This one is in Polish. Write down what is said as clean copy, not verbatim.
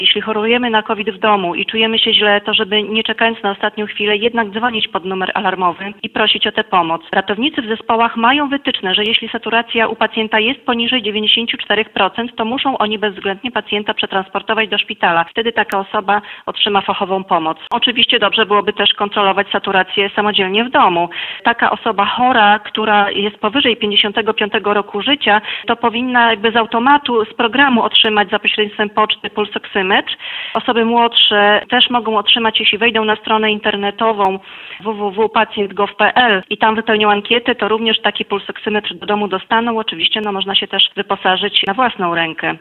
Jeśli chorujemy na COVID w domu i czujemy się źle, to żeby nie czekając na ostatnią chwilę, jednak dzwonić pod numer alarmowy i prosić o tę pomoc. Ratownicy w zespołach mają wytyczne, że jeśli saturacja u pacjenta jest poniżej 94%, to muszą oni bezwzględnie pacjenta przetransportować do szpitala. Wtedy taka osoba otrzyma fachową pomoc. Oczywiście dobrze byłoby też kontrolować saturację samodzielnie w domu. Taka osoba chora, która jest powyżej 55 roku życia, to powinna jakby z automatu, z programu otrzymać za pośrednictwem poczty pulsoksymetr. Osoby młodsze też mogą otrzymać, jeśli wejdą na stronę internetową www.pacjent.gov.pl i tam wypełnią ankietę, to również taki pulsoksymetr do domu dostaną. Oczywiście można się też wyposażyć na własną rękę.